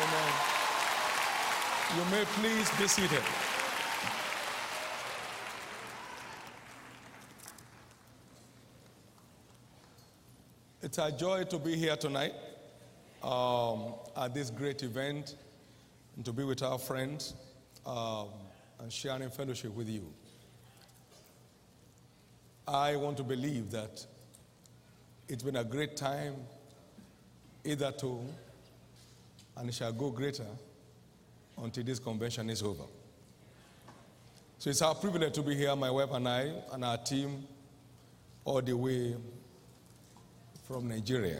Amen. You may please be seated. It's a joy to be here tonight at this great event and to be with our friends and sharing fellowship with you. I want to believe that it's been a great time hitherto, and it shall go greater until this convention is over. So it's our privilege to be here, my wife and I, and our team, all the way from Nigeria.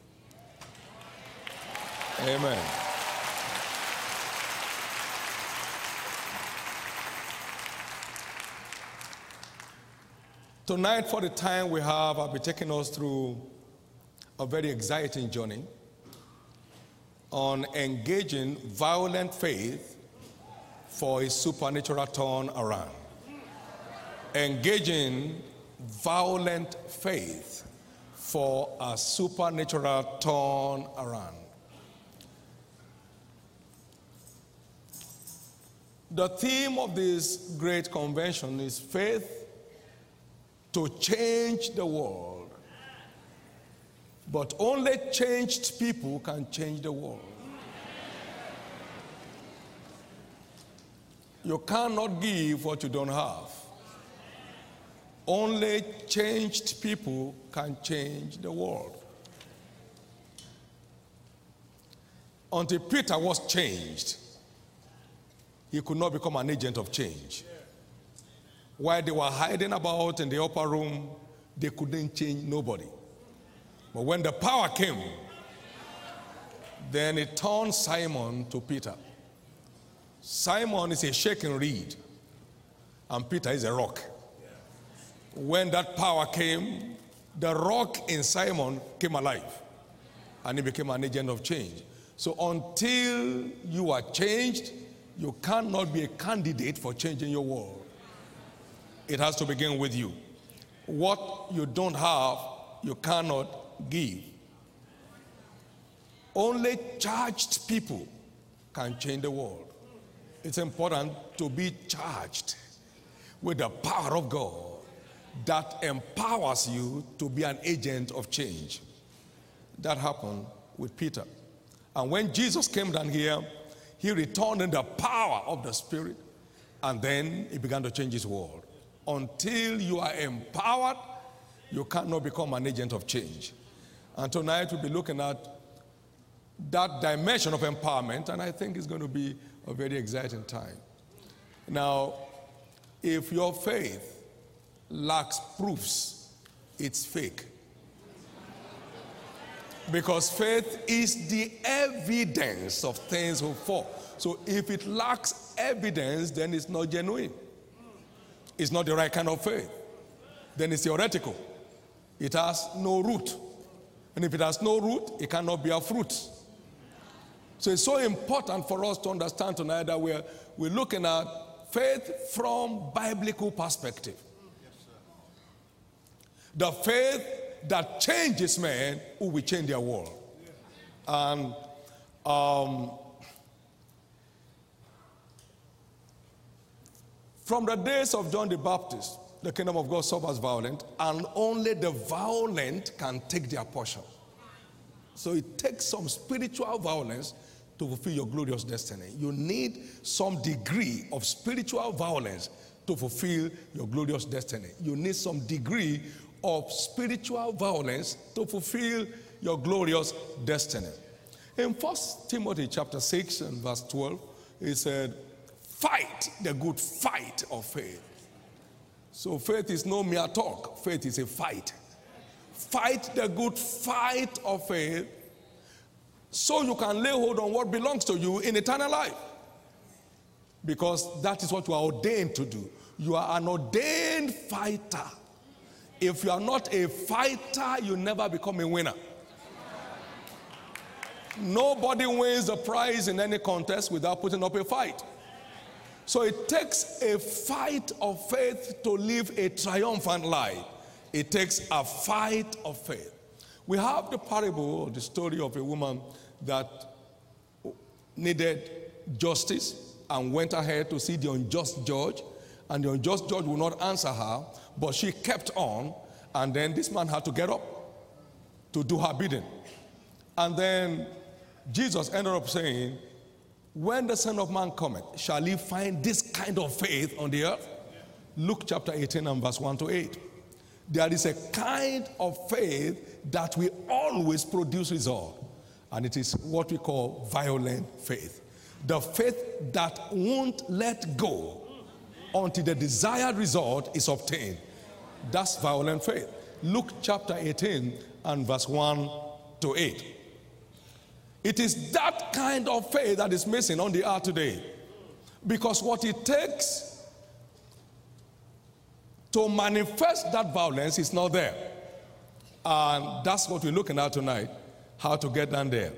Amen. Tonight, for the time we have, I'll be taking us through a very exciting journey on engaging violent faith for a supernatural turn around. Engaging violent faith for a supernatural turn around. The theme of this great convention is faith to change the world. But only changed people can change the world. You cannot give what you don't have. Only changed people can change the world. Until Peter was changed, he could not become an agent of change. While they were hiding about in the upper room, they couldn't change nobody. But when the power came, then it turned Simon to Peter. Simon is a shaking reed, and Peter is a rock. When that power came, the rock in Simon came alive, and he became an agent of change. So until you are changed, you cannot be a candidate for changing your world. It has to begin with you. What you don't have, you cannot give. Only charged people can change the world. It's important to be charged with the power of God that empowers you to be an agent of change. That happened with Peter. And when Jesus came down here, he returned in the power of the Spirit, and then he began to change his world. Until you are empowered, you cannot become an agent of change. And tonight we'll be looking at that dimension of empowerment, and I think it's going to be a very exciting time. Now, if your faith lacks proofs, it's fake. Because faith is the evidence of things hoped for. So if it lacks evidence, then it's not genuine. It's not the right kind of faith. Then it's theoretical. It has no root. And if it has no root, it cannot bear fruit. So it's so important for us to understand tonight that we're looking at faith from biblical perspective. The faith that changes men who will change their world. And from the days of John the Baptist, the kingdom of God suffers violent, and only the violent can take their portion. So it takes some spiritual violence to fulfill your glorious destiny. You need some degree of spiritual violence to fulfill your glorious destiny. You need some degree of spiritual violence to fulfill your glorious destiny. In 1 Timothy chapter 6 and verse 12, it said, fight the good fight of faith. So faith is no mere talk. Faith is a fight. Fight the good fight of faith so you can lay hold on what belongs to you in eternal life. Because that is what you are ordained to do. You are an ordained fighter. If you are not a fighter, you never become a winner. Nobody wins the prize in any contest without putting up a fight. So it takes a fight of faith to live a triumphant life. It takes a fight of faith. We have the parable, the story of a woman that needed justice and went ahead to see the unjust judge, and the unjust judge would not answer her, but she kept on, and then this man had to get up to do her bidding. And then Jesus ended up saying, when the Son of Man cometh, shall he find this kind of faith on the earth? Luke chapter 18 and verse 1 to 8. There is a kind of faith that will always produce result, and it is what we call violent faith. The faith that won't let go until the desired result is obtained. That's violent faith. Luke chapter 18 and verse 1 to 8. It is that kind of faith that is missing on the earth today. Because what it takes to manifest that violence is not there. And that's what we're looking at tonight, how to get down there.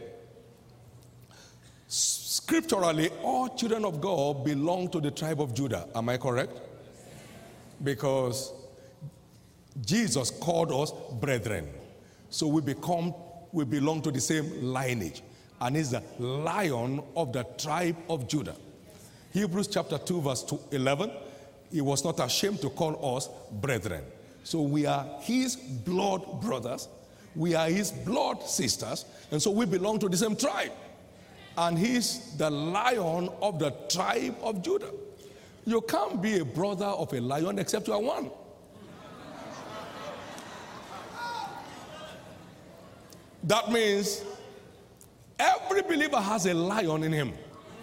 Scripturally, all children of God belong to the tribe of Judah. Am I correct? Because Jesus called us brethren. So we belong to the same lineage. And he's the Lion of the tribe of Judah. Hebrews chapter 2 verse 11, he was not ashamed to call us brethren. So we are his blood brothers, we are his blood sisters, and so we belong to the same tribe. And he's the Lion of the tribe of Judah. You can't be a brother of a lion except you are one. That means every believer has a lion in him.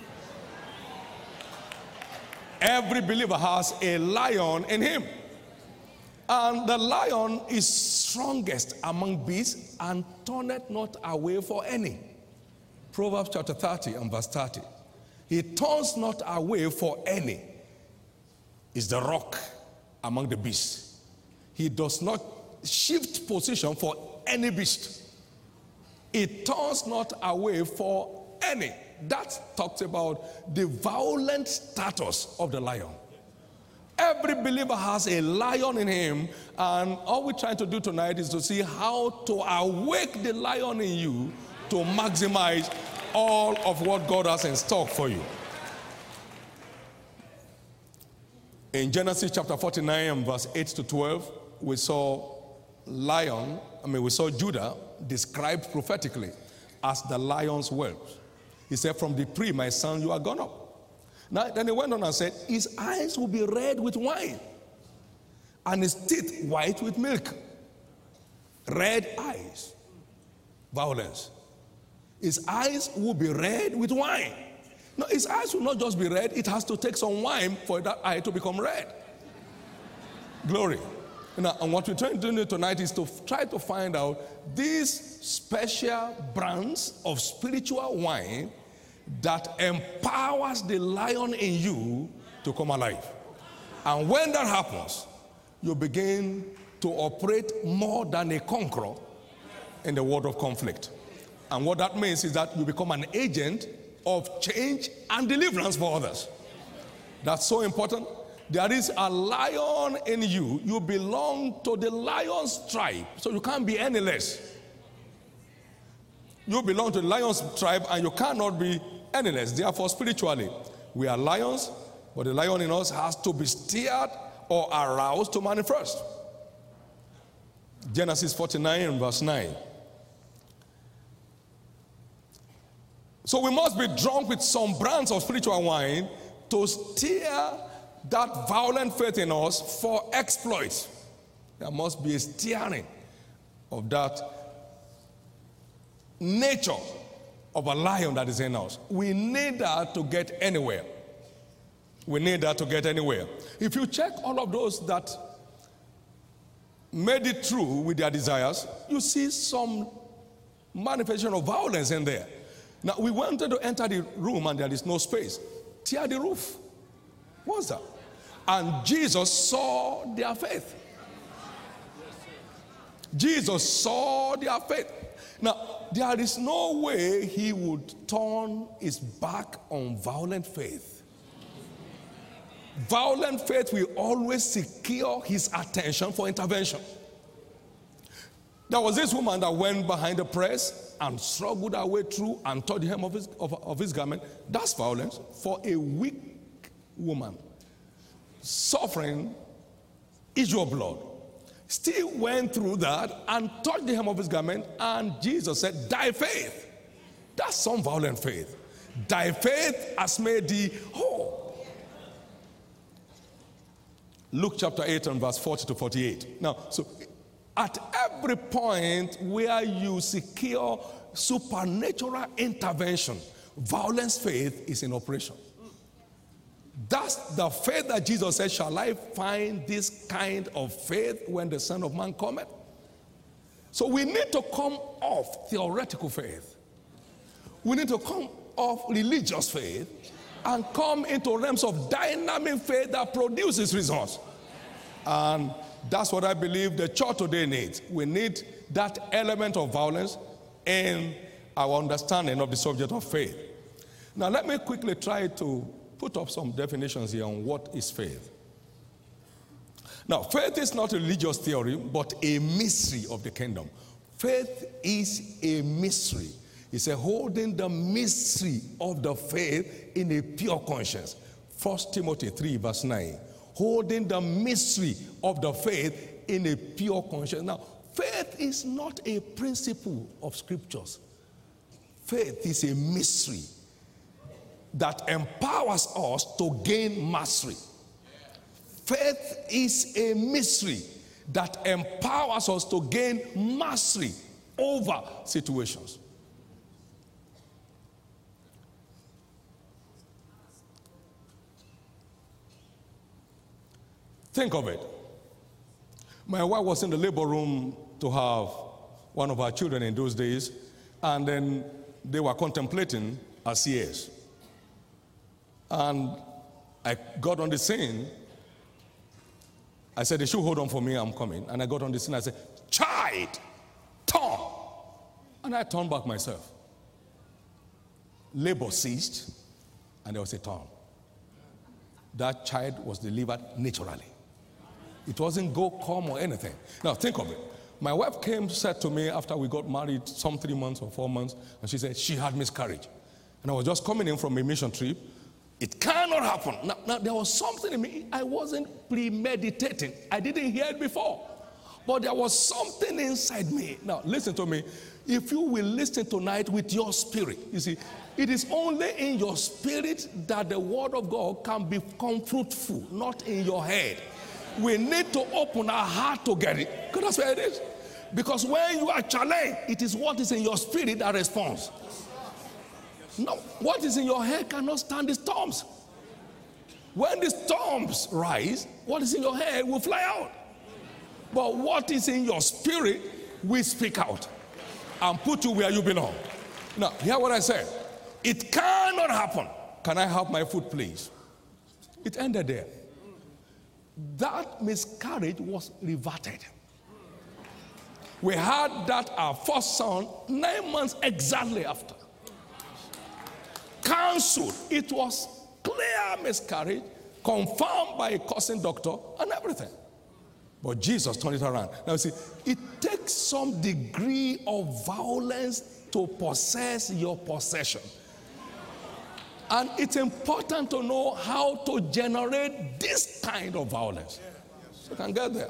Every believer has a lion in him. And the lion is strongest among beasts and turneth not away for any. Proverbs chapter 30 and verse 30. He turns not away for any. Is the rock among the beasts. He does not shift position for any beast. He turns not away for any. That talks about the violent status of the lion. Every believer has a lion in him, and all we're trying to do tonight is to see how to awake the lion in you to maximize all of what God has in stock for you. In Genesis chapter 49 and verse 8 to 12, we saw Judah described prophetically as the lion's whelp. He said, from the prey, my son, you are gone up. Now, then he went on and said, his eyes will be red with wine, and his teeth white with milk. Red eyes, violence. His eyes will be red with wine. No, his eyes will not just be red, it has to take some wine for that eye to become red. Glory. Now, and what we're trying to do tonight is to try to find out these special brands of spiritual wine that empowers the lion in you to come alive. And when that happens, you begin to operate more than a conqueror in the world of conflict. And what that means is that you become an agent of change and deliverance for others. That's so important. There is a lion in you. You belong to the lion's tribe, so you can't be any less. You belong to the lion's tribe and you cannot be any less. Therefore, spiritually, we are lions, but the lion in us has to be stirred or aroused to manifest. Genesis 49 and verse 9. So we must be drunk with some brands of spiritual wine to stir that violent faith in us for exploits. There must be a stirring of that nature of a lion that is in us. We need that to get anywhere. We need that to get anywhere. If you check all of those that made it through with their desires, you see some manifestation of violence in there. Now, we wanted to enter the room and there is no space. Tear the roof. What's that? And Jesus saw their faith. Jesus saw their faith. Now, there is no way he would turn his back on violent faith. Violent faith will always secure his attention for intervention. There was this woman that went behind the press and struggled her way through and touched the hem of his garment. That's violence. For a weak woman suffering issue of blood still went through that and touched the hem of his garment, and Jesus said, thy faith. That's some violent faith. Thy faith has made thee whole. Luke chapter 8 and verse 40 to 48. Now, so at every point where you secure supernatural intervention, violence faith is in operation. That's the faith that Jesus said, shall I find this kind of faith when the Son of Man cometh? So we need to come off theoretical faith. We need to come off religious faith and come into realms of dynamic faith that produces results. And that's what I believe the church today needs. We need that element of violence in our understanding of the subject of faith. Now let me quickly try to put up some definitions here on what is faith. Now, faith is not a religious theory, but a mystery of the kingdom. Faith is a mystery. It's a holding the mystery of the faith in a pure conscience. 1 Timothy 3 verse 9. Holding the mystery of the faith in a pure conscience. Now, faith is not a principle of scriptures. Faith is a mystery that empowers us to gain mastery. Faith is a mystery that empowers us to gain mastery over situations. Think of it. My wife was in the labor room to have one of our children in those days, and then they were contemplating a CS. And I got on the scene. I said, they should hold on for me, I'm coming. And I got on the scene, I said, child, turn. And I turned back myself. Labor ceased, and there was a turn. That child was delivered naturally. It wasn't go, come, or anything. Now, think of it. My wife said to me after we got married, some 3 months or 4 months, and she said she had miscarriage. And I was just coming in from a mission trip. It cannot happen. Now, there was something in me. I wasn't premeditating. I didn't hear it before. But there was something inside me. Now, listen to me. If you will listen tonight with your spirit, you see, it is only in your spirit that the word of God can become fruitful, not in your head. We need to open our heart to get it. Because that's where it is. Because when you are challenged, it is what is in your spirit that responds. No, what is in your head cannot stand the storms. When the storms rise, what is in your head will fly out. But what is in your spirit will speak out and put you where you belong. Now, hear what I said. It cannot happen. Can I have my food, please? It ended there. That miscarriage was reverted. We had that our first son 9 months exactly after. Cancelled. It was clear miscarriage, confirmed by a cousin doctor and everything. But Jesus turned it around. Now see, it takes some degree of violence to possess your possession. And it's important to know how to generate this kind of violence. So you can get there.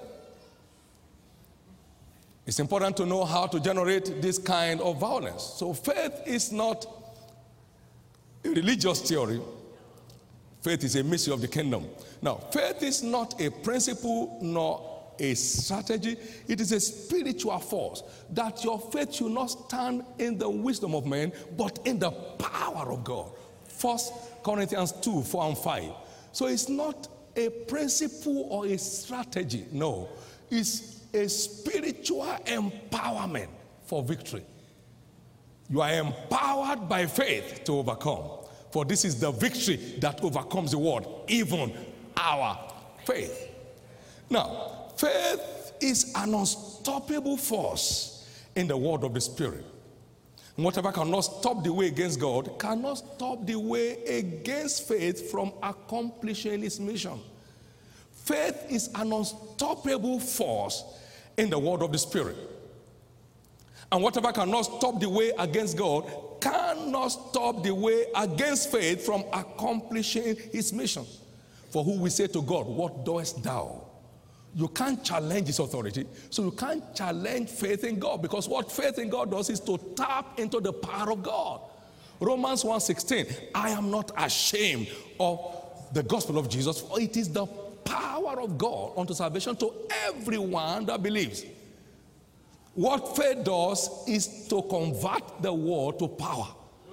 It's important to know how to generate this kind of violence. So faith is not a religious theory. Faith is a mystery of the kingdom. Now, faith is not a principle nor a strategy. It is a spiritual force that your faith should not stand in the wisdom of men, but in the power of God. 1 Corinthians 2, 4 and 5. So it's not a principle or a strategy. No. It's a spiritual empowerment for victory. You are empowered by faith to overcome. For this is the victory that overcomes the world, even our faith. Now, faith is an unstoppable force in the world of the Spirit. And whatever cannot stop the way against God cannot stop the way against faith from accomplishing its mission. Faith is an unstoppable force in the world of the Spirit. And whatever cannot stop the way against God cannot stop the way against faith from accomplishing his mission. For who will say to God, what doest thou? You can't challenge his authority, so you can't challenge faith in God, because what faith in God does is to tap into the power of God. Romans 1:16, I am not ashamed of the gospel of Jesus, for it is the power of God unto salvation to everyone that believes. What faith does is to convert the word to power.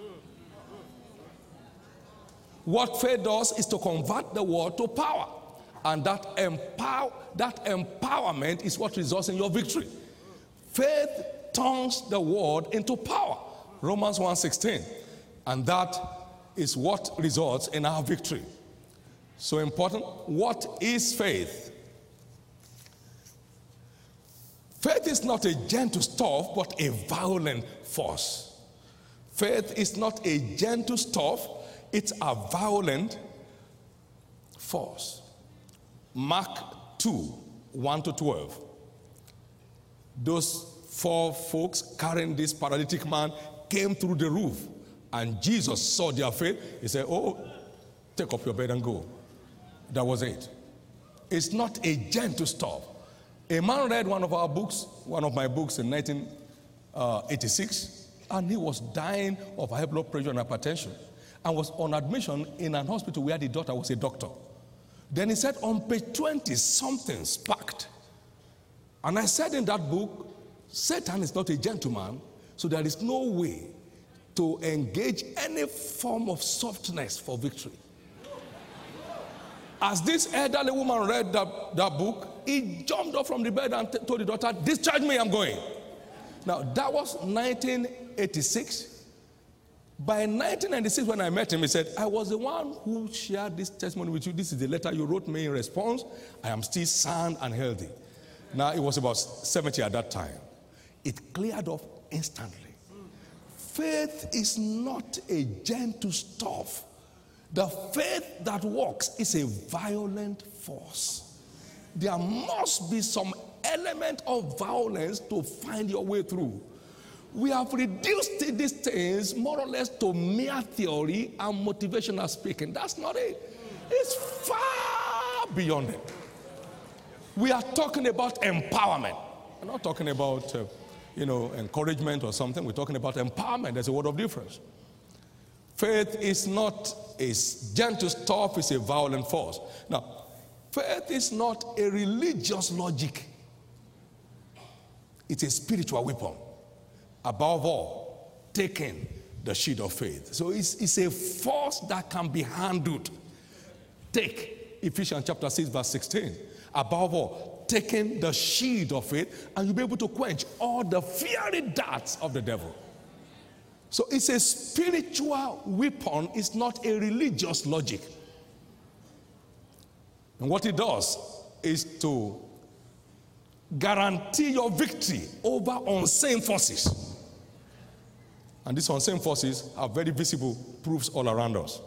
What faith does is to convert the word to power. And that empowerment is what results in your victory. Faith turns the word into power. Romans 1:16. And that is what results in our victory. So important. What is faith? Faith is not a gentle stuff, but a violent force. Faith is not a gentle stuff, it's a violent force. Mark 2:1-12. Those 4 folks carrying this paralytic man came through the roof, and Jesus saw their faith. He said, oh, take up your bed and go. That was it. It's not a gentle stuff. A man read one of my books in 1986, and he was dying of high blood pressure and hypertension, and was on admission in an hospital where the doctor was a doctor. Then he said, on page 20, something sparked. And I said in that book, Satan is not a gentleman, so there is no way to engage any form of softness for victory. As this elderly woman read that book, he jumped up from the bed and told the doctor, discharge me, I'm going. Now, that was 1986. By 1996, when I met him, he said, I was the one who shared this testimony with you. This is the letter you wrote me in response. I am still sound and healthy. Now, it was about 70 at that time. It cleared up instantly. Faith is not a gentle stuff. The faith that works is a violent force. There must be some element of violence to find your way through. We have reduced these things more or less to mere theory and motivational speaking. That's not it. It's far beyond it. We are talking about empowerment. We're not talking about, encouragement or something. We're talking about empowerment. There's a word of difference. Faith is not a gentle stuff, it's a violent force. Now, faith is not a religious logic. It's a spiritual weapon. Above all, taking the shield of faith. So it's a force that can be handled. Take Ephesians chapter 6, verse 16. Above all, taking the shield of faith, and you'll be able to quench all the fiery darts of the devil. So it's a spiritual weapon, it's not a religious logic. And what it does is to guarantee your victory over unseen forces. And these unseen forces are very visible proofs all around us.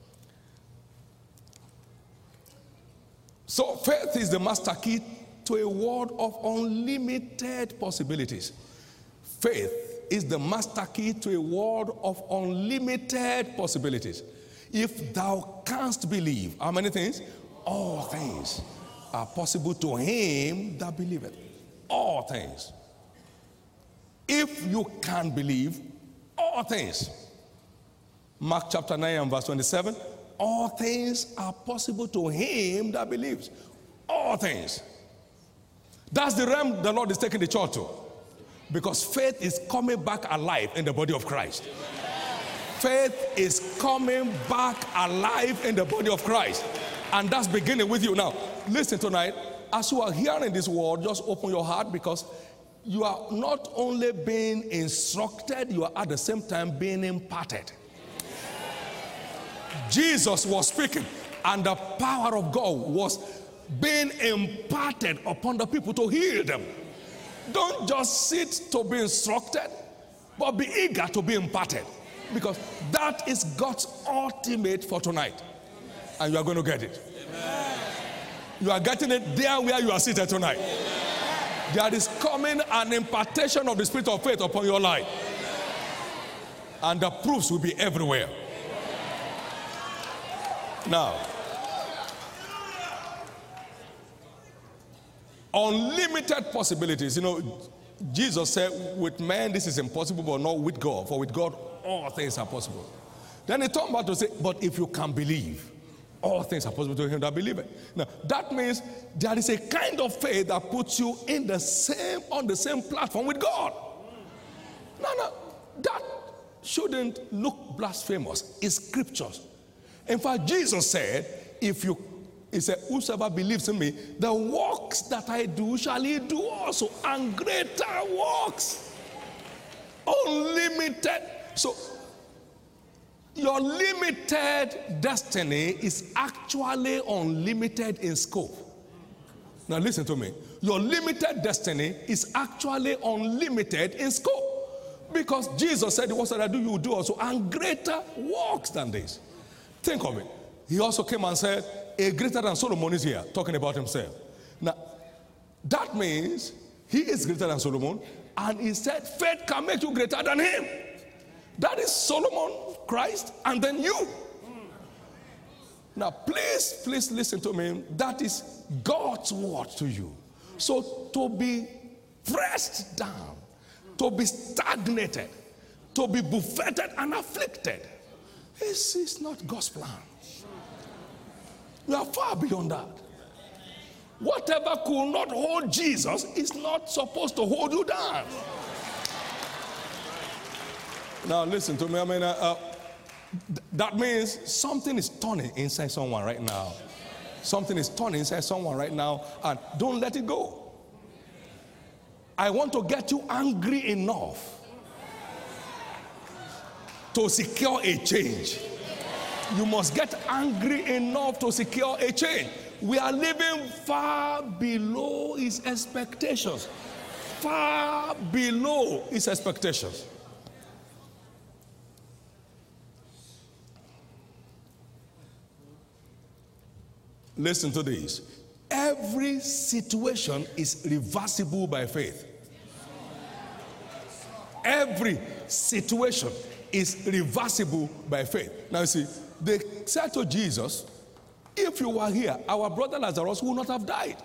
So faith is the master key to a world of unlimited possibilities. Faith is the master key to a world of unlimited possibilities. If thou canst believe, how many things? All things are possible to him that believeth. All things. If you can believe, all things. Mark chapter 9 and verse 27. All things are possible to him that believes. All things. That's the realm the Lord is taking the church to. Because faith is coming back alive in the body of Christ. Faith is coming back alive in the body of Christ. And that's beginning with you. Now, listen tonight. As you are hearing this word, just open your heart, because you are not only being instructed, you are at the same time being imparted. Jesus was speaking, and the power of God was being imparted upon the people to heal them. Don't just sit to be instructed, but be eager to be imparted, because that is God's ultimate for tonight. And you are going to get it. Amen. You are getting it there where you are seated tonight. Amen. There is coming an impartation of the spirit of faith upon your life. And the proofs will be everywhere. Now, unlimited possibilities. You know, Jesus said, with man this is impossible, but not with God. For with God all things are possible. Then he turned back to say, but if you can believe, all things are possible to him that believeth. Now, that means there is a kind of faith that puts you on the same platform with God. No, that shouldn't look blasphemous. It's scriptures. In fact, Jesus said, he said, whosoever believes in me, the works that I do shall he do also, and greater works. Unlimited. So, your limited destiny is actually unlimited in scope. Now listen to me. Your limited destiny is actually unlimited in scope. Because Jesus said, the works that I do, you will do also, and greater works than this. Think of it. He also came and said, a greater than Solomon is here, talking about himself. Now, that means he is greater than Solomon, and he said, faith can make you greater than him. That is Solomon, Christ, and then you. Now, please listen to me. That is God's word to you. So, to be pressed down, to be stagnated, to be buffeted and afflicted, this is not God's plan. You are far beyond that. Whatever could not hold Jesus is not supposed to hold you down. Now listen to me. I mean, that means something is turning inside someone right now. Something is turning inside someone right now, and don't let it go. I want to get you angry enough to secure a change. You must get angry enough to secure a change. We are living far below his expectations. Far below his expectations. Listen to this. Every situation is reversible by faith. Every situation is reversible by faith. Now you see, they said to Jesus, if you were here, our brother Lazarus would not have died.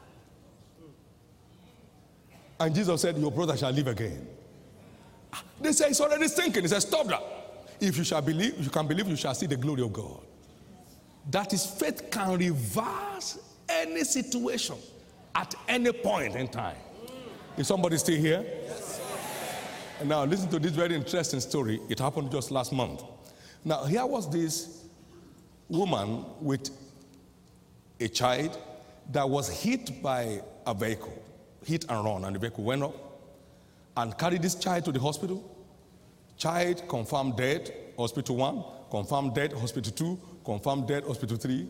And Jesus said, your brother shall live again. They say it's already thinking. He said, stop that. If you shall believe, you can believe, you shall see the glory of God. That is, faith can reverse any situation at any point in time. Is somebody still here? Yes. And now listen to this very interesting story. It happened just last month. Now here was this woman with a child that was hit by a vehicle, hit and run, and the vehicle went up and carried this child to the hospital. Child confirmed dead, hospital 1, confirmed dead, hospital 2, confirmed dead, hospital 3.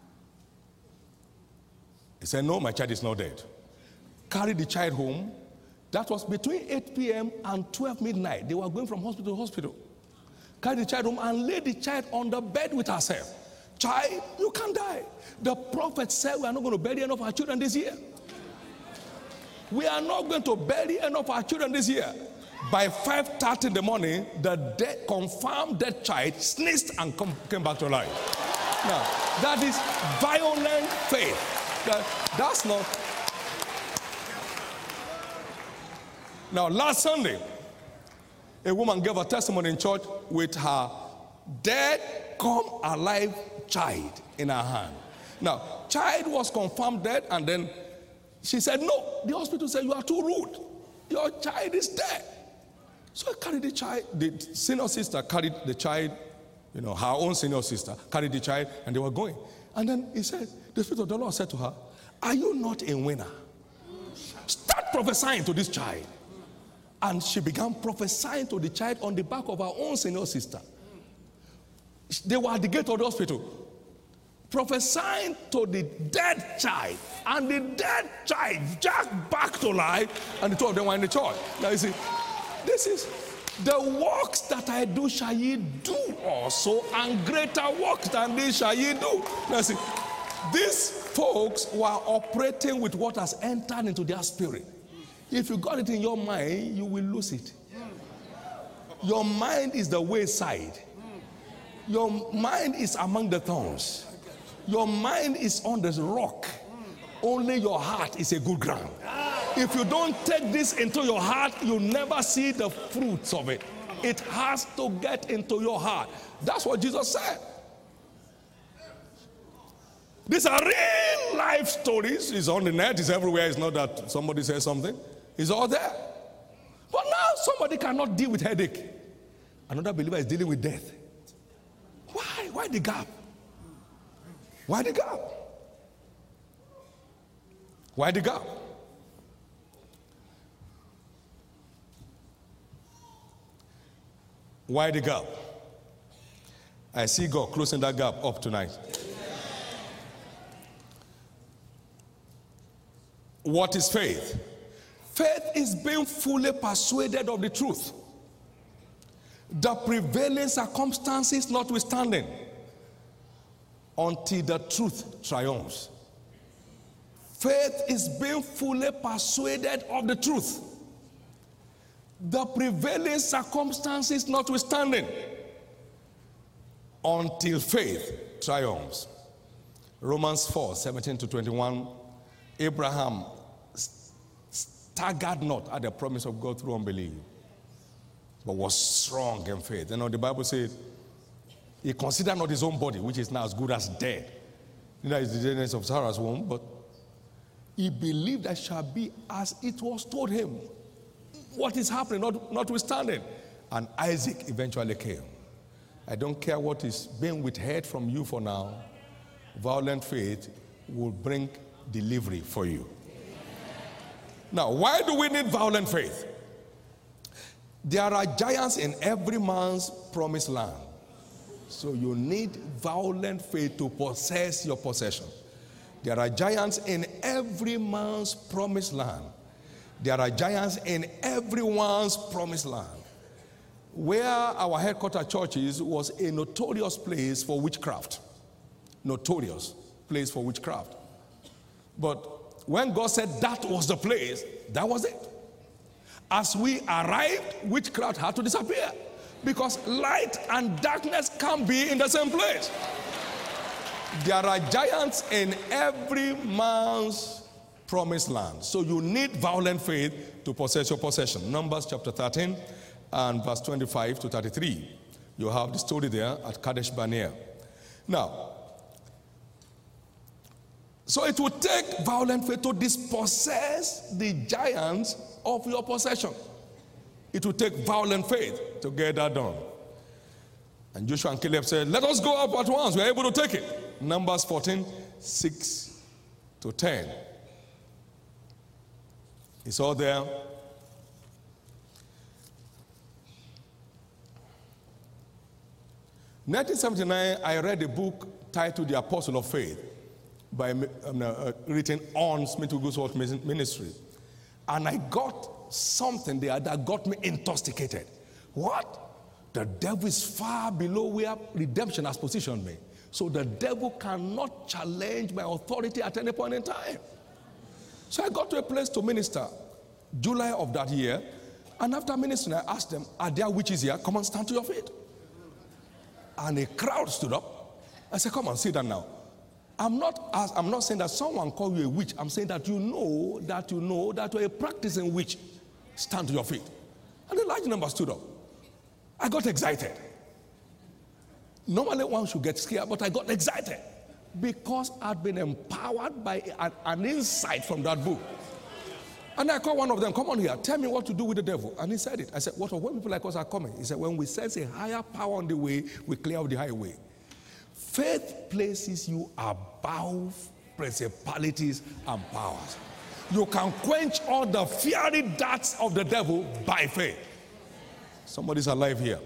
He said, no, my child is not dead. Carried the child home. That was between 8 p.m. and 12 midnight. They were going from hospital to hospital. Carried the child home and laid the child on the bed with herself. Child, you can't die. The prophet said we are not going to bury any of our children this year. We are not going to bury any of our children this year. By 5:30 in the morning, the confirmed dead child sneezed and came back to life. Now, that is violent faith. That's not. Now, last Sunday, a woman gave a testimony in church with her dead, come alive child in her hand. Now, child was confirmed dead, and then she said, no, the hospital said, you are too rude. Your child is dead. So I carried the child, the senior sister carried the child, her own senior sister carried the child, and they were going. And then he said, the Spirit of the Lord said to her, are you not a winner? Start prophesying to this child. And she began prophesying to the child on the back of her own senior sister. They were at the gate of the hospital, prophesying to the dead child, and the dead child jacked back to life, and the two of them were in the church. Now you see, this is the works that I do shall ye do also, and greater works than these shall ye do. Now see, these folks were operating with what has entered into their spirit. If you got it in your mind, you will lose it. Your mind is the wayside. Your mind is among the thorns. Your mind is on the rock. Only your heart is a good ground. If you don't take this into your heart, you'll never see the fruits of it. It has to get into your heart. That's what Jesus said. These are real life stories. It's on the net, it's everywhere. It's not that somebody says something. It's all there. But now somebody cannot deal with headache. Another believer is dealing with death. Why? Why the gap? Why the gap? Why the gap? Why the gap? I see God closing that gap up tonight. What is faith? Faith is being fully persuaded of the truth, the prevailing circumstances notwithstanding, until the truth triumphs. Faith is being fully persuaded of the truth, the prevailing circumstances notwithstanding, until faith triumphs. Romans 4:17-21. Abraham staggered not at the promise of God through unbelief, but was strong in faith. You know, the Bible said he considered not his own body, which is now as good as dead. Neither is the deadness of Sarah's womb, but he believed that shall be as it was told him. What is happening, notwithstanding. And Isaac eventually came. I don't care what is being withheld from you for now. Violent faith will bring delivery for you. Now, why do we need violent faith? There are giants in every man's promised land. So you need violent faith to possess your possession. There are giants in every man's promised land. There are giants in everyone's promised land. Where our headquarters church is was a notorious place for witchcraft. Notorious place for witchcraft. But when God said that was the place, that was it. As we arrived, witchcraft had to disappear. Because light and darkness can't be in the same place. There are giants in every man's promised land. So you need violent faith to possess your possession. Numbers chapter 13 and verse 25-33. You have the story there at Kadesh Barnea. Now, so it would take violent faith to dispossess the giants of your possession. It would take violent faith to get that done. And Joshua and Caleb said, let us go up at once. We are able to take it. Numbers 14:6-10. It's all there. In 1979, I read a book titled The Apostle of Faith, written on Smith Wigglesworth Ministry. And I got something there that got me intoxicated. What? The devil is far below where redemption has positioned me. So the devil cannot challenge my authority at any point in time. So I got to a place to minister, July of that year. And after ministering, I asked them, are there witches here? Come on, stand to your feet. And a crowd stood up. I said, come on, sit down now. I'm not saying that someone called you a witch. I'm saying that you know that you're a practicing witch. Stand to your feet. And a large number stood up. I got excited. Normally one should get scared, but I got excited because I'd been empowered by an insight from that book. And I called one of them, come on here, tell me what to do with the devil. And he said it. I said, what when people like us are coming? He said, when we sense a higher power on the way, we clear out the highway. Faith places you above principalities and powers. You can quench all the fiery darts of the devil by faith. Somebody's alive here.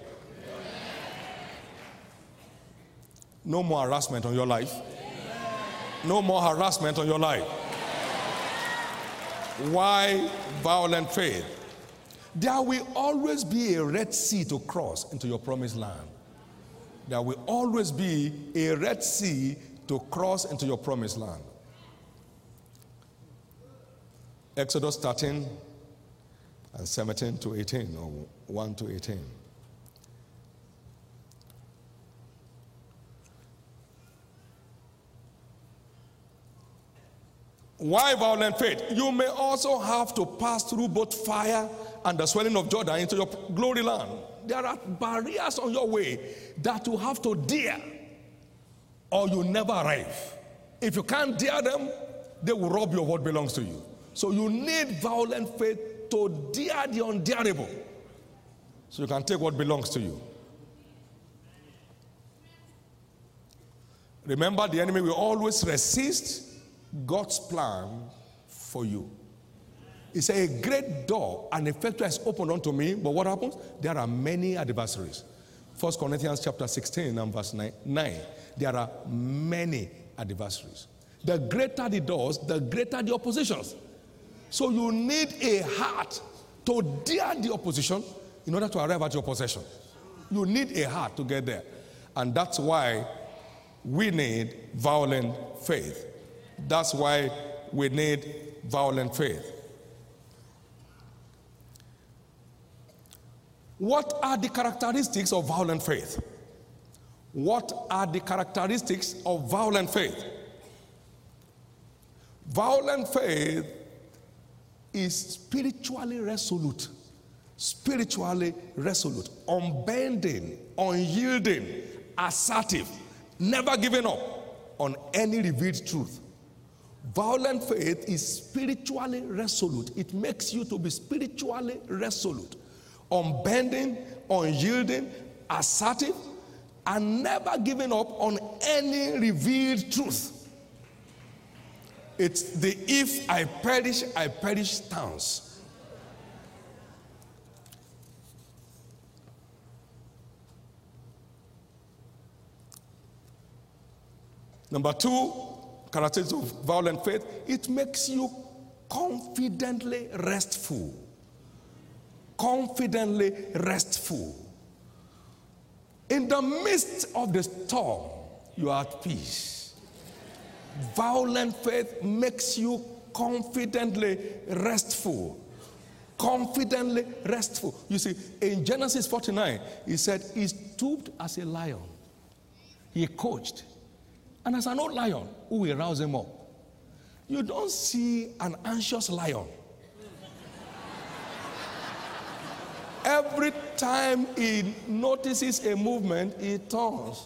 No more harassment on your life. No more harassment on your life. Why violent faith? There will always be a Red Sea to cross into your promised land. There will always be a Red Sea to cross into your promised land. Exodus 13, and 17 to 18, or 1 to 18. Why violent faith? You may also have to pass through both fire and the swelling of Jordan into your glory land. There are barriers on your way that you have to dare, or you never arrive. If you can't dare them, they will rob you of what belongs to you. So you need violent faith to dare the undareable, so you can take what belongs to you. Remember, the enemy will always resist God's plan for you. He said, a great door and effectual is opened unto me, but what happens? There are many adversaries. 1 Corinthians chapter 16 and verse 9. There are many adversaries. The greater the doors, the greater the oppositions. So you need a heart to dare the opposition in order to arrive at your possession. You need a heart to get there. And that's why we need violent faith. That's why we need violent faith. What are the characteristics of violent faith? What are the characteristics of violent faith? Violent faith is spiritually resolute, unbending, unyielding, assertive, never giving up on any revealed truth. Violent faith is spiritually resolute. It makes you to be spiritually resolute, unbending, unyielding, assertive, and never giving up on any revealed truth. It's the if I perish stance. Number two, characteristics of violent faith, it makes you confidently restful. Confidently restful. In the midst of the storm, you are at peace. Violent faith makes you confidently restful. Confidently restful. You see, in Genesis 49, he said he stooped as a lion. He coached. And as an old lion, who will rouse him up? You don't see an anxious lion. Every time he notices a movement, he turns.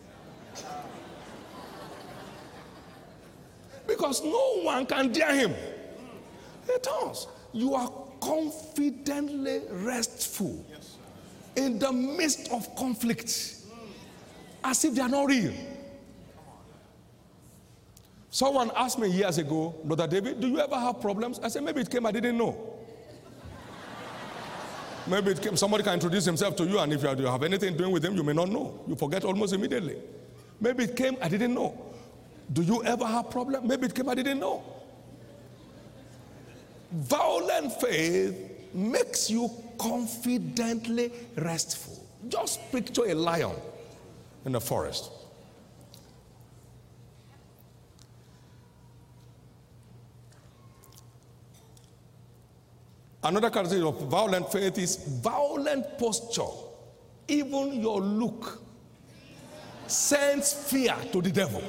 Because no one can dare him. He turns. You are confidently restful in the midst of conflict, as if they are not real. Someone asked me years ago, Brother David, do you ever have problems? I said, maybe it came, I didn't know. Maybe it came, somebody can introduce himself to you, and if you have anything doing with him, you may not know. You forget almost immediately. Maybe it came, I didn't know. Do you ever have problems? Maybe it came, I didn't know. Violent faith makes you confidently restful. Just picture a lion in the forest. Another characteristic of violent faith is violent posture. Even your look sends fear to the devil.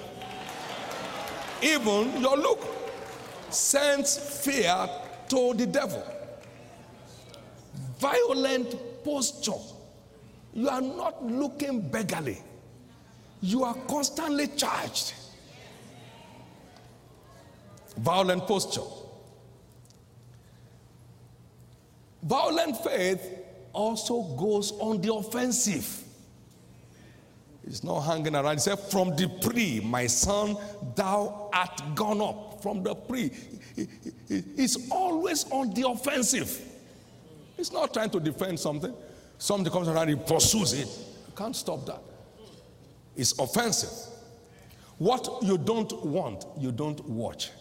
Even your look sends fear to the devil. Violent posture. You are not looking beggarly. You are constantly charged. Violent posture. Violent faith also goes on the offensive. It's not hanging around. He said, from the pre, my son, thou art gone up. From the pre. It's always on the offensive. He's not trying to defend something. Something comes around, he pursues it. You can't stop that. It's offensive. What you don't want, you don't watch.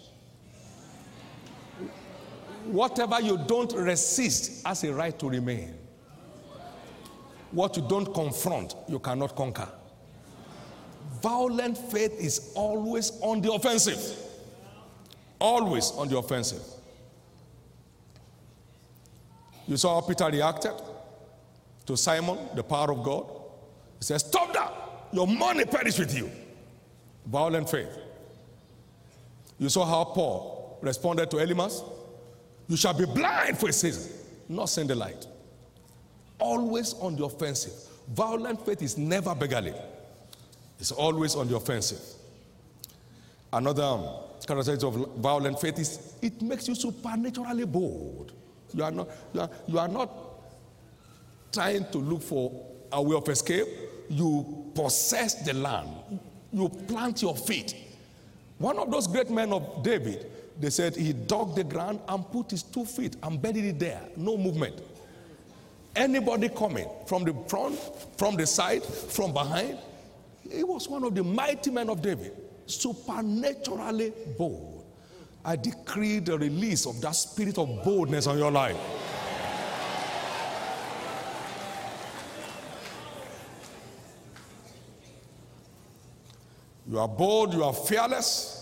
Whatever you don't resist has a right to remain. What you don't confront, you cannot conquer. Violent faith is always on the offensive. Always on the offensive. You saw how Peter reacted to Simon, the power of God. He said, stop that. Your money perish with you. Violent faith. You saw how Paul responded to Elymas. You shall be blind for a season, not seeing the light. Always on the offensive. Violent faith is never beggarly. It's always on the offensive. Another characteristic of violent faith is it makes you supernaturally bold. You are not trying to look for a way of escape. You possess the land. You plant your feet. One of those great men of David, they said he dug the ground and put his 2 feet and buried it there. No movement. Anybody coming from the front, from the side, from behind, he was one of the mighty men of David. Supernaturally bold. I decree the release of that spirit of boldness on your life. You are bold, you are fearless.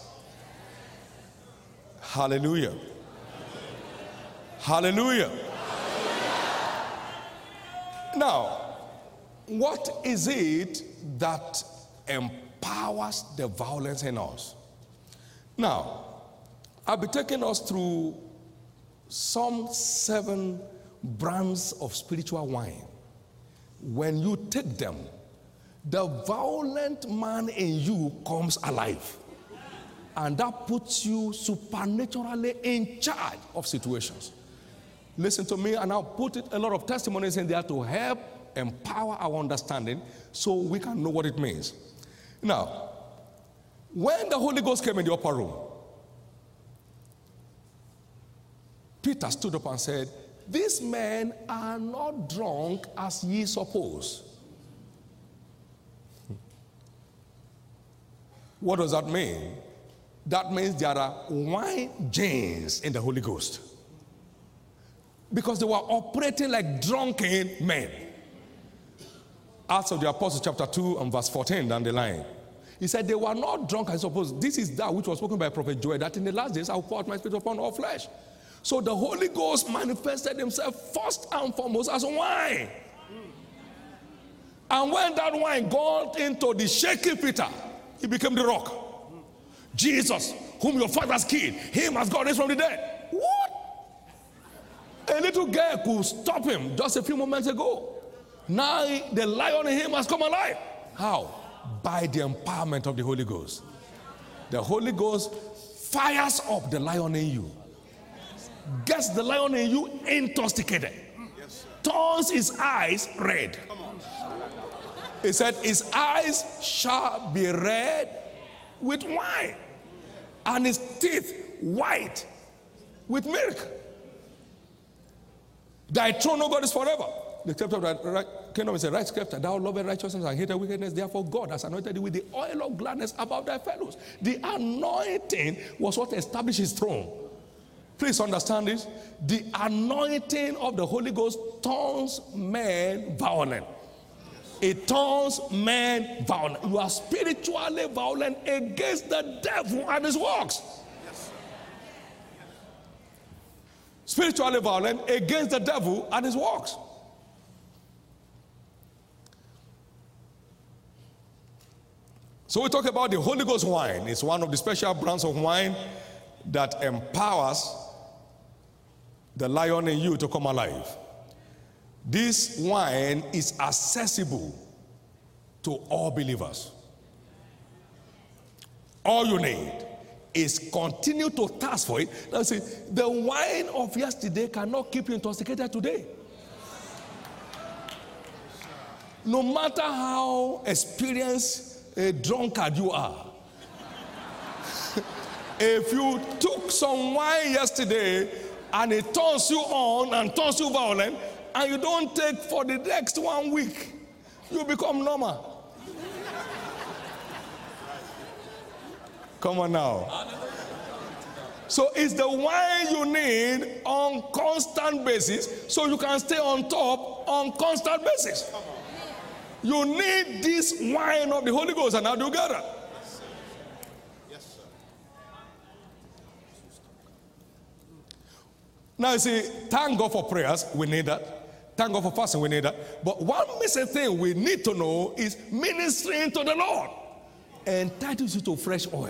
Hallelujah. Hallelujah. Now, what is it that empowers the violence in us? Now, I'll be taking us through some 7 brands of spiritual wine. When you take them, the violent man in you comes alive. And that puts you supernaturally in charge of situations. Listen to me, and I'll put a lot of testimonies in there to help empower our understanding so we can know what it means. Now, when the Holy Ghost came in the upper room, Peter stood up and said, these men are not drunk as ye suppose. What does that mean? That means there are wine genes in the Holy Ghost. Because they were operating like drunken men. Acts of the Apostles chapter 2 and verse 14 down the line. He said they were not drunk, I suppose. This is that which was spoken by Prophet Joel, that in the last days I will pour out my spirit upon all flesh. So the Holy Ghost manifested himself first and foremost as wine. And when that wine got into the shaky Peter, he became the rock. Jesus, whom your fathers killed, him has God raised from the dead. What? A little girl could stop him just a few moments ago. Now the lion in him has come alive. How? By the empowerment of the Holy Ghost. The Holy Ghost fires up the lion in you. Gets the lion in you intoxicated. Turns his eyes red. He said, his eyes shall be red with wine, and his teeth white with milk. Thy throne, O God, is forever. The scripture of the kingdom is a right scripture. Thou lovest righteousness and hatest wickedness. Therefore, God has anointed thee with the oil of gladness above thy fellows. The anointing was what established his throne. Please understand this. The anointing of the Holy Ghost turns men violent. It turns men violent. You are spiritually violent against the devil and his works. Spiritually violent against the devil and his works. So we talk about the Holy Ghost wine. It's one of the special brands of wine that empowers the lion in you to come alive. This wine is accessible to all believers. All you need is continue to thirst for it. Now see, the wine of yesterday cannot keep you intoxicated today. No matter how experienced a drunkard you are. If you took some wine yesterday and it turns you on and turns you violent, and you don't take for the next 1 week, you become normal. Come on now. So it's the wine you need on constant basis so you can stay on top on constant basis. You need this wine of the Holy Ghost, and how do you get it? Now you see, thank God for prayers, we need that. Thank God for fasting, we need that. But one missing thing we need to know is ministering to the Lord. Entitles you to fresh oil.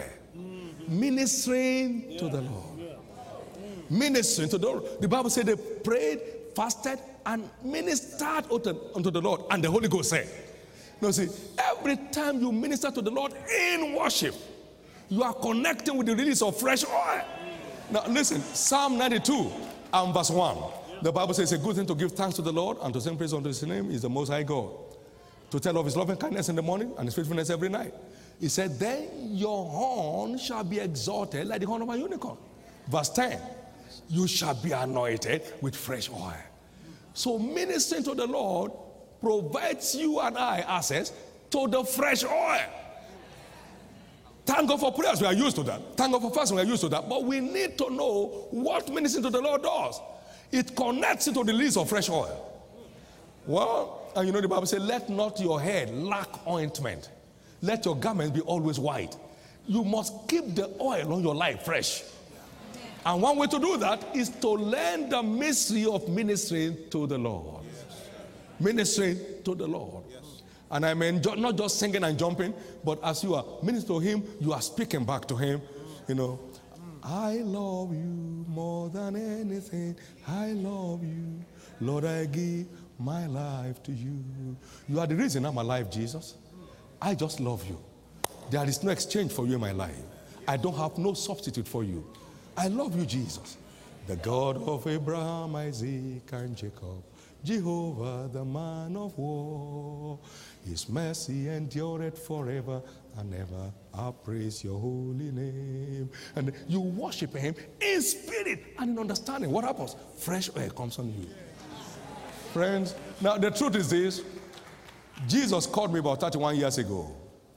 Ministering to the Lord. Ministering to the Lord. The Bible said they prayed, fasted, and ministered unto the Lord. And the Holy Ghost said. Now see, every time you minister to the Lord in worship, you are connecting with the release of fresh oil. Now listen, Psalm 92 and verse 1. The Bible says it's a good thing to give thanks to the Lord and to sing praise unto his name is the Most High God. To tell of his loving kindness in the morning and his faithfulness every night. He said, then your horn shall be exalted like the horn of a unicorn. Verse 10, you shall be anointed with fresh oil. So ministering to the Lord provides you and I access to the fresh oil. Thank God for prayers, we are used to that. Thank God for fasting, we are used to that. But we need to know what ministering to the Lord does. It connects you to the release of fresh oil. Well, and you know the Bible says, let not your head lack ointment. Let your garments be always white. You must keep the oil on your life fresh. And one way to do that is to learn the mystery of ministering to the Lord. Ministering to the Lord. And I mean, not just singing and jumping, but as you are ministering to him, you are speaking back to him. You know, I love you more than anything. I love you. Lord, I give my life to you. You are the reason I'm alive, Jesus. I just love you. There is no exchange for you in my life. I don't have no substitute for you. I love you, Jesus. The God of Abraham, Isaac, and Jacob. Jehovah, the man of war. His mercy endureth forever and ever. I praise your holy name. And you worship him in spirit and in understanding. What happens? Fresh oil comes on you. Friends, now the truth is this. Jesus called me about 31 years ago.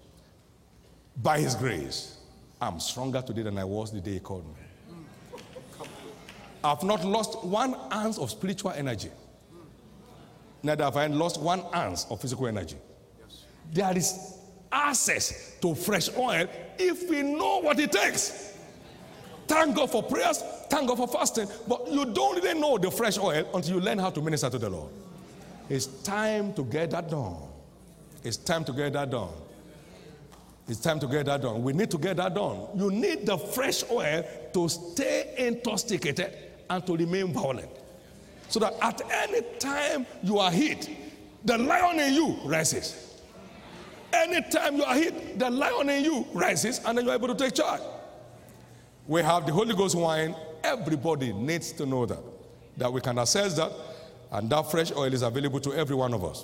By his grace, I'm stronger today than I was the day he called me. I've not lost 1 ounce of spiritual energy. Neither have I lost 1 ounce of physical energy. There is access to fresh oil if we know what it takes. Thank God for prayers, thank God for fasting, but you don't really know the fresh oil until you learn how to minister to the Lord. It's time to get that done. It's time to get that done. It's time to get that done. We need to get that done. You need the fresh oil to stay intoxicated and to remain violent. So that at any time you are hit, the lion in you rises. Anytime you are hit, the lion in you rises, and then you're able to take charge. We have the Holy Ghost wine. Everybody needs to know that we can access that, and that fresh oil is available to every one of us.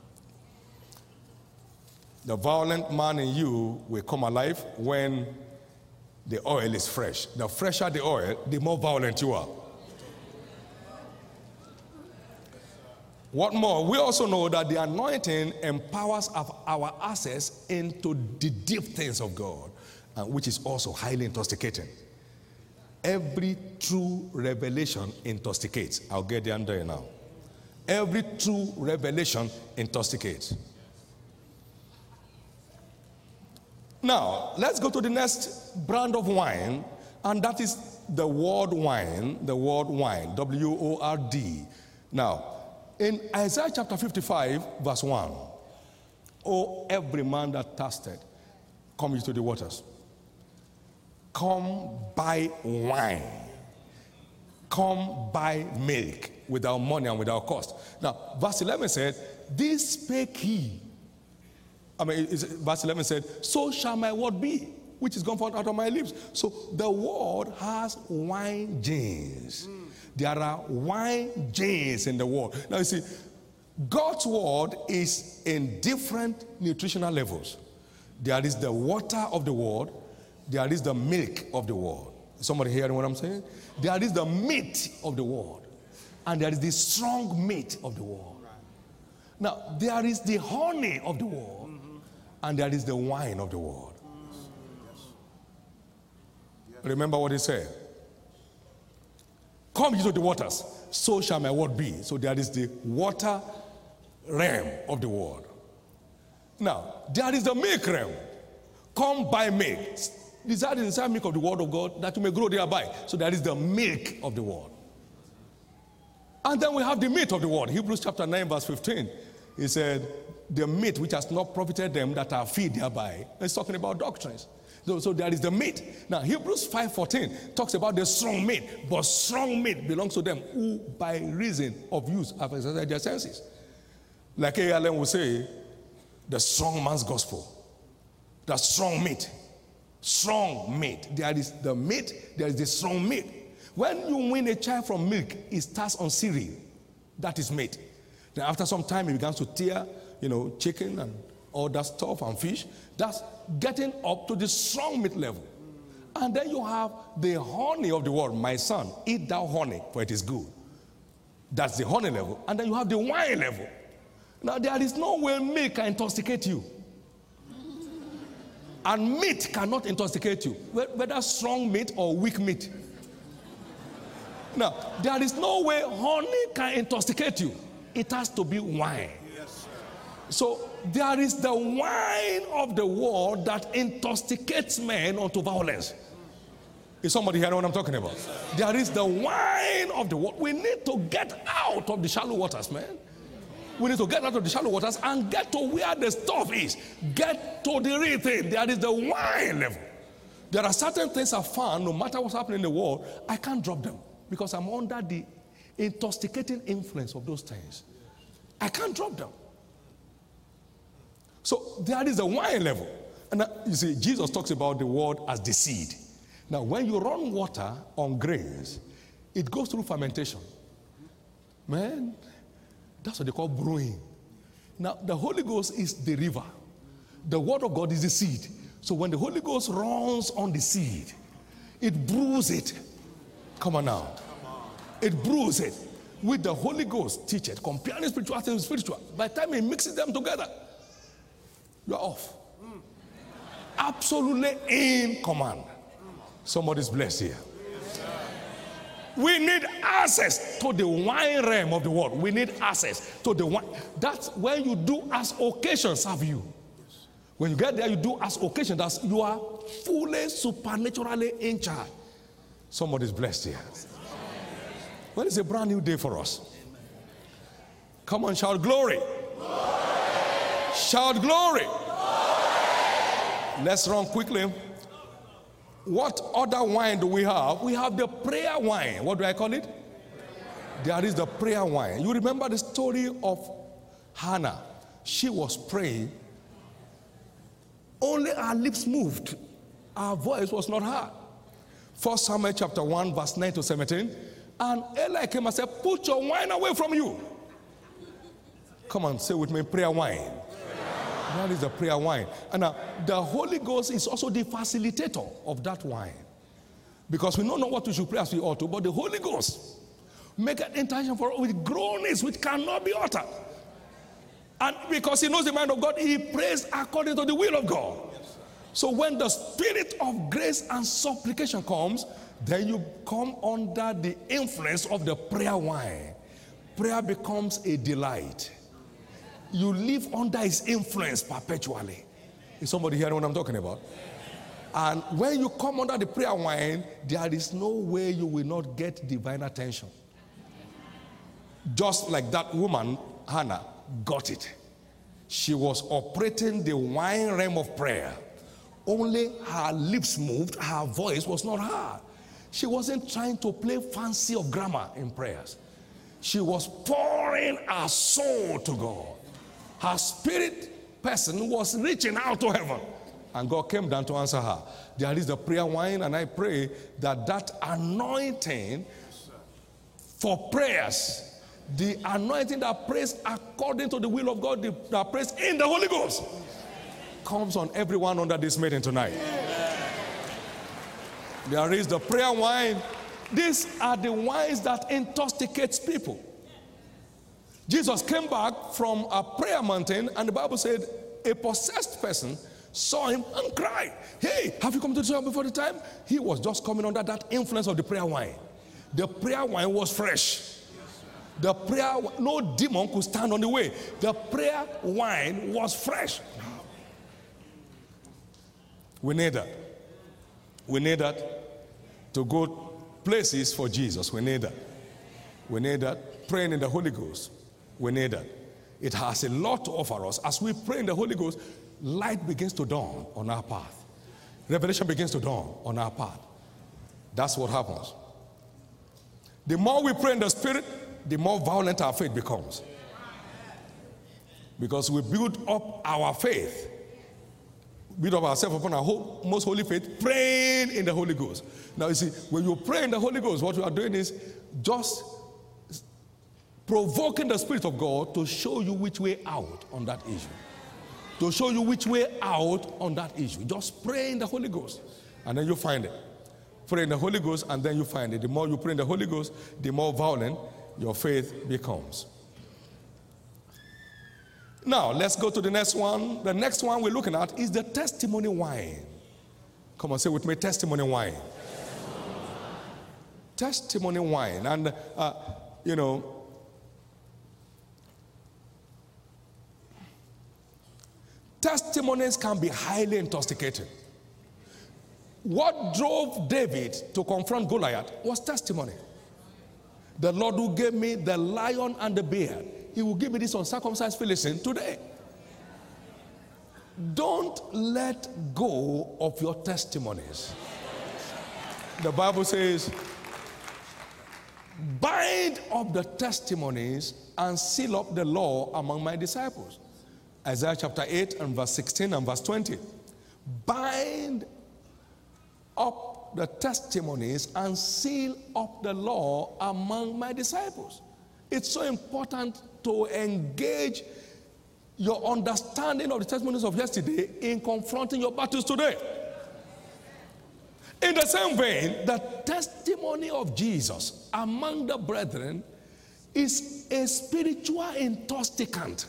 The violent man in you will come alive when the oil is fresh. The fresher the oil, the more violent you are. What more? We also know that the anointing empowers our access into the deep things of God, which is also highly intoxicating. Every true revelation intoxicates. I'll get there under now. Every true revelation intoxicates. Now, let's go to the next brand of wine, and that is the word wine, W-O-R-D. Now, in Isaiah chapter 55, verse 1, "O every man that thirsted, come ye to the waters. Come buy wine. Come buy milk without money and without cost." Now, verse 11 said, "This spake he." Verse 11 said, "So shall my word be, which is gone forth out of my lips." So the word has wine genes. There are wine genes in the word. Now you see, God's word is in different nutritional levels. There is the water of the word. There is the milk of the word. Somebody hearing what I'm saying? There is the meat of the word. And there is the strong meat of the word. Now, there is the honey of the word. And there is the wine of the word. Remember what he said? "Come ye to the waters, so shall my word be." So there is the water realm of the word. Now, there is the milk realm. "Come buy milk." Desire the inside milk of the word of God, that you may grow thereby. So there is the milk of the word. And then we have the meat of the word. Hebrews chapter 9 verse 15. He said, the meat which has not profited them that are fed thereby. It's talking about doctrines. So there is the meat. Now Hebrews 5:14 talks about the strong meat. But strong meat belongs to them who by reason of use have exercised their senses. Like A.L.M. will say, the strong man's gospel. The strong meat. Strong meat. There is the meat, there is the strong meat. When you win a child from milk, it starts on cereal. That is meat. Then after some time, it begins to tear, chicken and all that stuff and fish. That's getting up to the strong meat level. And then you have the honey of the world. My son, eat thou honey, for it is good. That's the honey level. And then you have the wine level. Now, there is no way milk can intoxicate you. And meat cannot intoxicate you, whether strong meat or weak meat. Now, there is no way honey can intoxicate you. It has to be wine. Yes, so there is the wine of the world that intoxicates men unto violence. Is somebody hearing what I'm talking about? There is the wine of the world. We need to get out of the shallow waters, man. We need to get out of the shallow waters and get to where the stuff is. Get to the real thing. There is the wine level. There are certain things I found, no matter what's happening in the world, I can't drop them because I'm under the intoxicating influence of those things. I can't drop them. So there is the wine level. And you see, Jesus talks about the word as the seed. Now, when you run water on grains, it goes through fermentation. Man, that's what they call brewing. Now, the Holy Ghost is the river. The word of God is the seed. So when the Holy Ghost runs on the seed, it brews it. Come on now. It brews it. With the Holy Ghost, teach it. Comparing spiritual things with spiritual. By the time he mixes them together, you're off. Absolutely in command. Somebody's blessed here. We need access to the wine realm of the world. We need access to the wine. That's when you do as occasion serve you. When you get there, you do as occasion. That's you are fully supernaturally in charge. Somebody's blessed here. Well, it's a brand new day for us. Come on, shout glory. Glory. Shout glory. Glory. Let's run quickly. What other wine do we have? We have the prayer wine. What do I call it? There is the prayer wine. You remember the story of Hannah. She was praying. Only her lips moved. Her voice was not heard. 1 Samuel chapter 1 verse 9 to 17. And Eli came and said, put your wine away from you. Come on, say with me, prayer wine. That is the prayer wine. And now, the Holy Ghost is also the facilitator of that wine. Because we don't know what we should pray as we ought to, but the Holy Ghost make an intention for us with groanings which cannot be uttered. And because he knows the mind of God, he prays according to the will of God. So when the spirit of grace and supplication comes, then you come under the influence of the prayer wine. Prayer becomes a delight. You live under his influence perpetually. Is somebody hearing what I'm talking about? And when you come under the prayer wine, there is no way you will not get divine attention. Just like that woman, Hannah, got it. She was operating the wine realm of prayer. Only her lips moved, her voice was not heard. She wasn't trying to play fancy of grammar in prayers. She was pouring her soul to God. Her spirit person was reaching out to heaven. And God came down to answer her. There is the prayer wine, and I pray that that anointing for prayers, the anointing that prays according to the will of God, that prays in the Holy Ghost, comes on everyone under this meeting tonight. There is the prayer wine. These are the wines that intoxicates people. Jesus came back from a prayer mountain, and the Bible said a possessed person saw him and cried, hey, have you come to the church before the time? He was just coming under that influence of the prayer wine. The prayer wine was fresh. The prayer, no demon could stand on the way. The prayer wine was fresh. We need that. We need that to go places for Jesus. We need that. We need that. praying in the Holy Ghost, we need it. It has a lot to offer us. As we pray in the Holy Ghost, light begins to dawn on our path. Revelation begins to dawn on our path. That's what happens. The more we pray in the Spirit, the more violent our faith becomes. Because we build up our faith, build up ourselves upon our most holy faith, praying in the Holy Ghost. Now you see, when you pray in the Holy Ghost, what you are doing is just provoking the Spirit of God to show you which way out on that issue. To show you which way out on that issue. Just pray in the Holy Ghost, and then you find it. Pray in the Holy Ghost, and then you find it. The more you pray in the Holy Ghost, the more violent your faith becomes. Now, let's go to the next one. The next one we're looking at is the testimony wine. Come on, say with me, testimony wine. Testimony wine. And, testimonies can be highly intoxicating. What drove David to confront Goliath was testimony. The Lord who gave me the lion and the bear, he will give me this uncircumcised Philistine today. Don't let go of your testimonies. The Bible says, bind up the testimonies and seal up the law among my disciples. Isaiah chapter 8 and verse 16 and verse 20. Bind up the testimonies and seal up the law among my disciples. It's so important to engage your understanding of the testimonies of yesterday in confronting your battles today. In the same vein, the testimony of Jesus among the brethren is a spiritual intoxicant.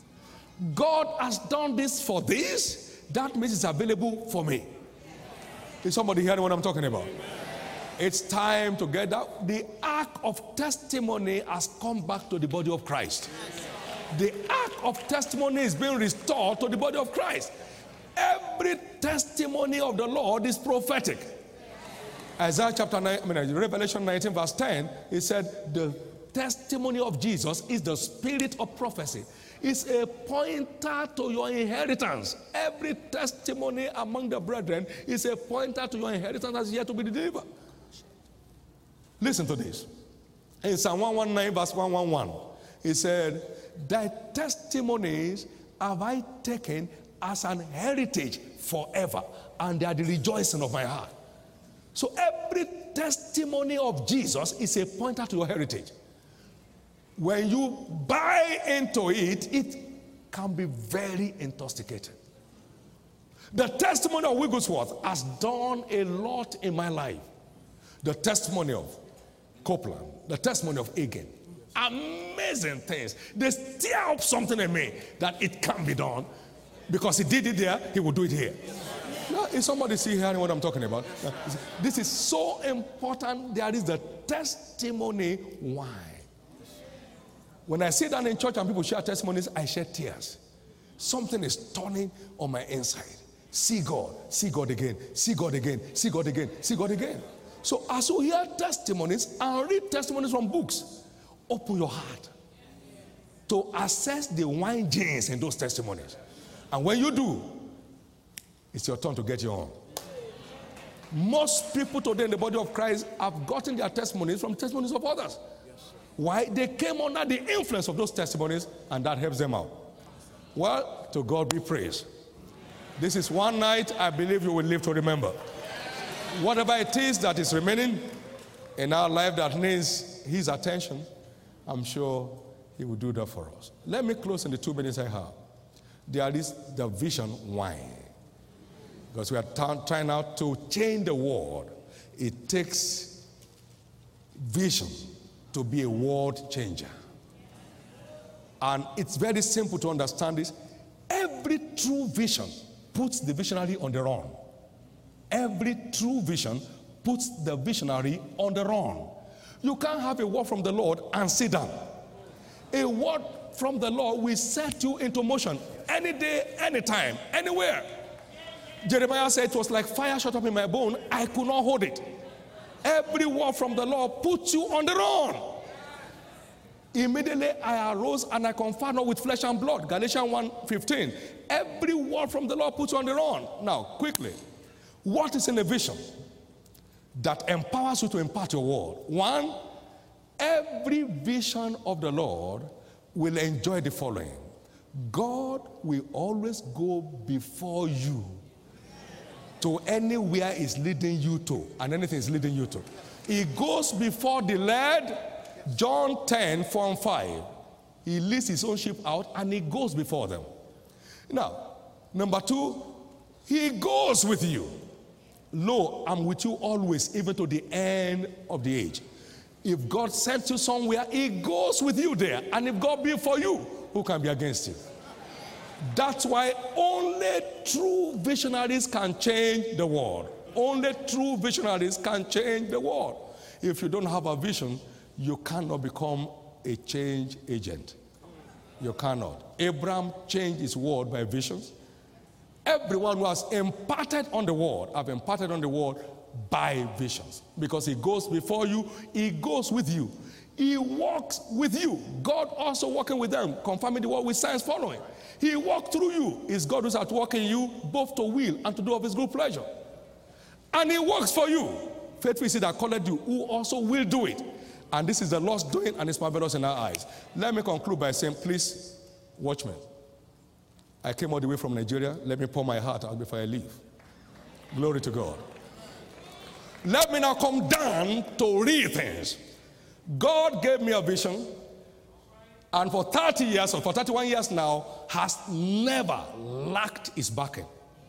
God has done this for this, that means it's available for me. Is somebody hearing what I'm talking about? It's time to get out. The ark of testimony has come back to the body of Christ. The ark of testimony is being restored to the body of Christ. Every testimony of the Lord is prophetic. Isaiah chapter 9, Revelation 19 verse 10, it said the testimony of Jesus is the spirit of prophecy. It's a pointer to your inheritance. Every testimony among the brethren is a pointer to your inheritance that's yet to be delivered. Listen to this. In Psalm 119 verse 111, he said, thy testimonies have I taken as an heritage forever, and they are the rejoicing of my heart. So every testimony of Jesus is a pointer to your heritage. When you buy into it, it can be very intoxicating. The testimony of Wigglesworth has done a lot in my life. The testimony of Copeland, the testimony of Egan. Amazing things. They stir up something in me that it can be done. Because he did it there, he will do it here. Now, is somebody see hearing what I'm talking about? This is so important. There is the testimony wine. When I sit down in church and people share testimonies, I shed tears. Something is turning on my inside. See God again, see God again, see God again, see God again. So as you hear testimonies and read testimonies from books, open your heart to assess the wine genes in those testimonies. And when you do, it's your turn to get your own. Most people today in the body of Christ have gotten their testimonies from testimonies of others. Why? They came under the influence of those testimonies, and that helps them out. Well, to God be praised. This is one night I believe you will live to remember. Whatever it is that is remaining in our life that needs his attention, I'm sure he will do that for us. Let me close in the 2 minutes I have. There is the vision wine. Because we are trying out to change the world. It takes vision to be a world changer. And it's very simple to understand this. Every true vision puts the visionary on the run. Every true vision puts the visionary on the run. You can't have a word from the Lord and sit down. A word from the Lord will set you into motion any day, anytime, anywhere. Jeremiah said it was like fire shut up in my bone. I could not hold it. Every word from the Lord puts you on the run. Immediately I arose and I conferred not with flesh and blood. Galatians 1:15. Every word from the Lord puts you on the run. Now, quickly, what is in a vision that empowers you to impart your word? One, every vision of the Lord will enjoy the following. God will always go before you to anywhere is leading you to, and anything is leading you to. He goes before the led. John 10:4-5. He leads his own sheep out and he goes before them. Now, number two, he goes with you. Lo, I'm with you always, even to the end of the age. If God sent you somewhere, he goes with you there. And if God be for you, who can be against you? That's why only true visionaries can change the world. Only true visionaries can change the world. If you don't have a vision, you cannot become a change agent. You cannot. Abraham changed his word by visions. Everyone who has imparted on the word, have imparted on the word by visions. Because he goes before you, he goes with you. He walks with you. God also walking with them, confirming the word with signs following. He walked through you. It's God who's at work in you, both to will and to do of his good pleasure. And he works for you. Faithful is he that called you, who also will do it. And this is the Lord's doing, and it's marvelous in our eyes. Let me conclude by saying, please, watchmen. I came all the way from Nigeria. Let me pour my heart out before I leave. Glory to God. Let me now come down to real things. God gave me a vision, and for 30 years, or for 31 years now, has never lacked his backing.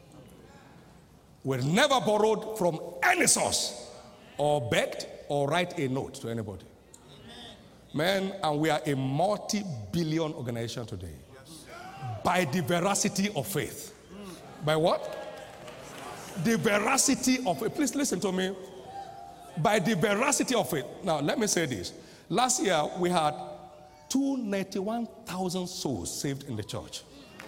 We've never borrowed from any source, or begged, or write a note to anybody. Man, and we are a multi-billion organization today. By the veracity of faith. By what? The veracity of faith. Please listen to me. By the veracity of faith. Now, let me say this. Last year, we had 291,000 souls saved in the church.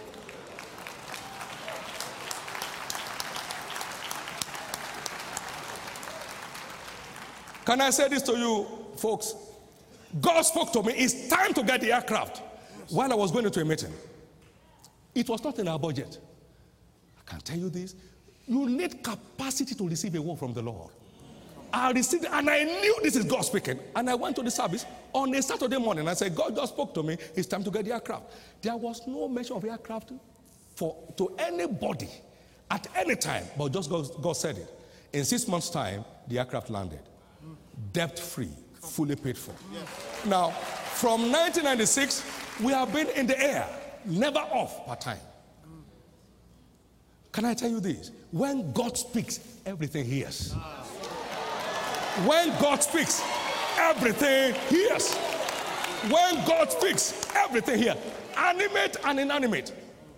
Can I say this to you, folks? God spoke to me. It's time to get the aircraft. While I was going into a meeting, it was not in our budget. I can tell you this. You need capacity to receive a word from the Lord. I received it, and I knew this is God speaking. And I went to the service on a Saturday morning. I said, God just spoke to me. It's time to get the aircraft. There was no mention of aircraft to anybody at any time, but just God said it. In 6 months' time, the aircraft landed. Debt-free, fully paid for. Now, from 1996, we have been in the air, never off part-time. Can I tell you this? When God speaks, everything hears. When God speaks, everything hears. When God speaks, everything hears. Animate and inanimate.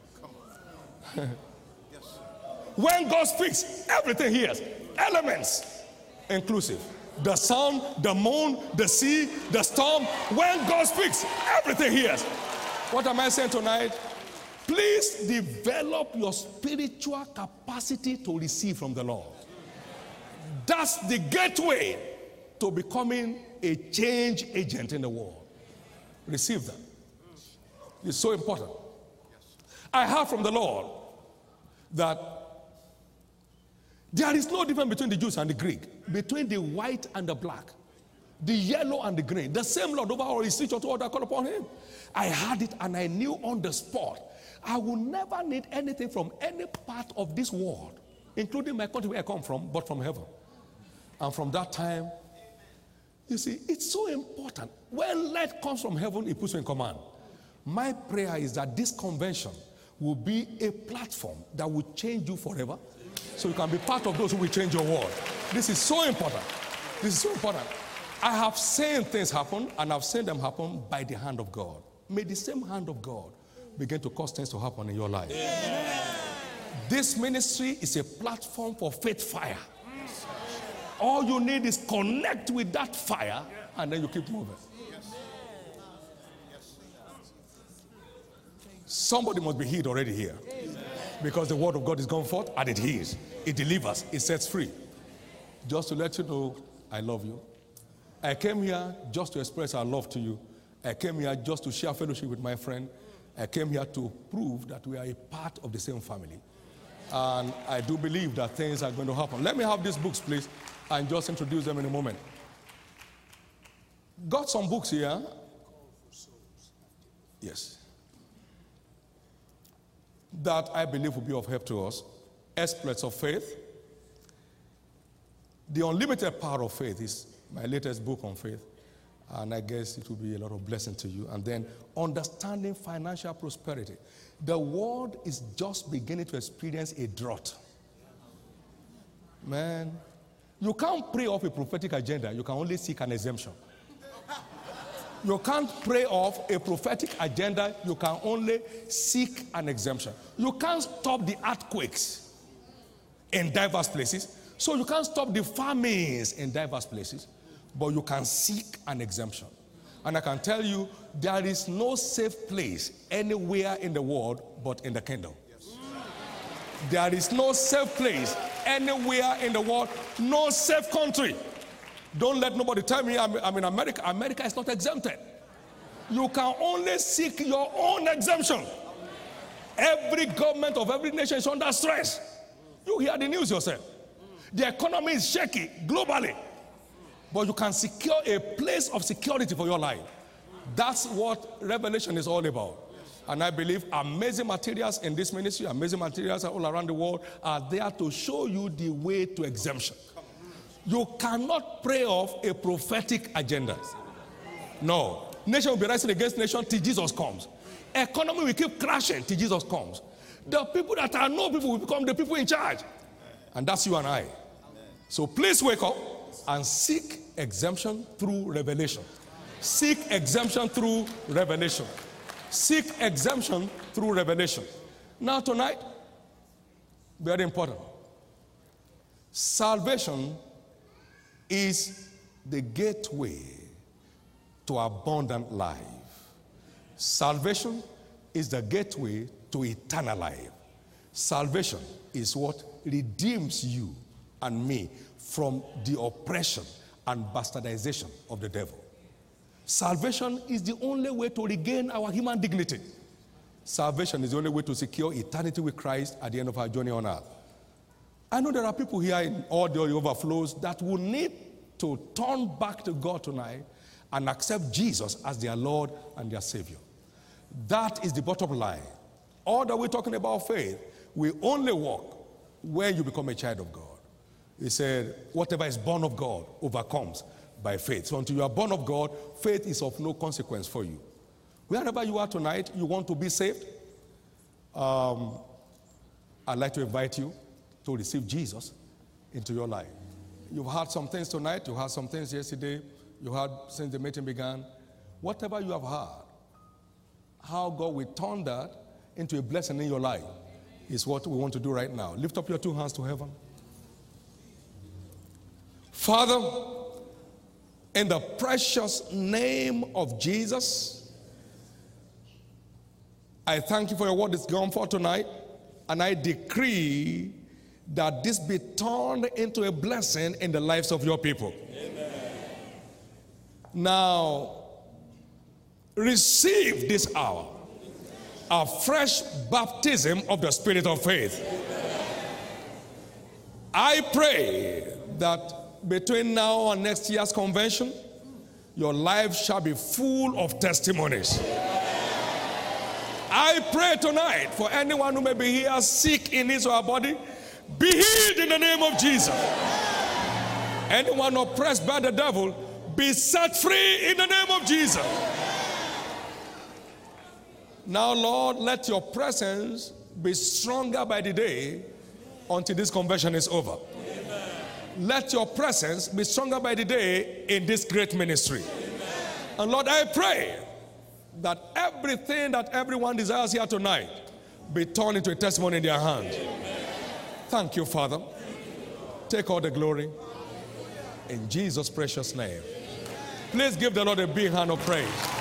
When God speaks, everything hears. Elements, inclusive. The sun, the moon, the sea, the storm. When God speaks, everything hears. What am I saying tonight? Please develop your spiritual capacity to receive from the Lord. That's the gateway to becoming a change agent in the world. Receive that. It's so important. I heard from the Lord that there is no difference between the Jews and the Greek, between the white and the black, the yellow and the green. The same Lord over all his teachers to all that call upon him. I heard it and I knew on the spot I will never need anything from any part of this world, including my country where I come from, but from heaven. And from that time, you see, it's so important. When light comes from heaven, it puts you in command. My prayer is that this convention will be a platform that will change you forever, so you can be part of those who will change your world. This is so important. This is so important. I have seen things happen, and I've seen them happen by the hand of God. May the same hand of God begin to cause things to happen in your life. Amen. This ministry is a platform for faith fire. All you need is connect with that fire, and then you keep moving. Somebody must be healed already here, because the word of God is gone forth and it heals, it delivers, it sets free. Just to let you know, I love you. I came here just to express our love to you I came here just to share fellowship with my friend. I came here to prove that we are a part of the same family. And I do believe that things are going to happen. Let me have these books, please, and just introduce them in a moment. Got some books here. Yes. That I believe will be of help to us. Exploits of Faith. The Unlimited Power of Faith is my latest book on faith. And I guess it will be a lot of blessing to you. And then Understanding Financial Prosperity. The world is just beginning to experience a drought. Man, you can't pray off a prophetic agenda. You can only seek an exemption. You can't pray off a prophetic agenda. You can only seek an exemption. You can't stop the earthquakes in diverse places. So you can't stop the famines in diverse places. But you can seek an exemption. And I can tell you, there is no safe place anywhere in the world but in the kingdom. Yes. There is no safe place anywhere in the world, no safe country. Don't let nobody tell me I'm in America. America is not exempted. You can only seek your own exemption. Every government of every nation is under stress. You hear the news yourself. The economy is shaky globally. But you can secure a place of security for your life. That's what Revelation is all about. And I believe amazing materials in this ministry, amazing materials all around the world are there to show you the way to exemption. You cannot pray off a prophetic agenda. No. Nation will be rising against nation till Jesus comes. Economy will keep crashing till Jesus comes. The people that are no people will become the people in charge. And that's you and I. So please wake up and seek exemption through revelation. Seek exemption through revelation. Seek exemption through revelation. Now tonight, very important. Salvation is the gateway to abundant life. Salvation is the gateway to eternal life. Salvation is what redeems you and me from the oppression and bastardization of the devil. Salvation is the only way to regain our human dignity. Salvation is the only way to secure eternity with Christ at the end of our journey on earth. I know there are people here in all the overflows that will need to turn back to God tonight and accept Jesus as their Lord and their Savior. That is the bottom line. All that we're talking about faith, we only walk when you become a child of God. He said, whatever is born of God overcomes by faith. So until you are born of God, faith is of no consequence for you. Wherever you are tonight, you want to be saved, I'd like to invite you to receive Jesus into your life. You've heard some things tonight, you heard some things yesterday, you heard since the meeting began. Whatever you have heard, how God will turn that into a blessing in your life is what we want to do right now. Lift up your two hands to heaven. Father, in the precious name of Jesus, I thank you for your word that's gone for tonight, and I decree that this be turned into a blessing in the lives of your people. Amen. Now, receive this hour a fresh baptism of the Spirit of faith. Amen. I pray that between now and next year's convention, your life shall be full of testimonies. I pray tonight for anyone who may be here sick in his or her body, be healed in the name of Jesus. Anyone oppressed by the devil, be set free in the name of Jesus. Now, Lord, let your presence be stronger by the day until this convention is over. Let your presence be stronger by the day in this great ministry. Amen. And Lord, I pray that everything that everyone desires here tonight be turned into a testimony in their hands. Amen. Thank you, Father. Take all the glory. In Jesus' precious name. Please give the Lord a big hand of praise.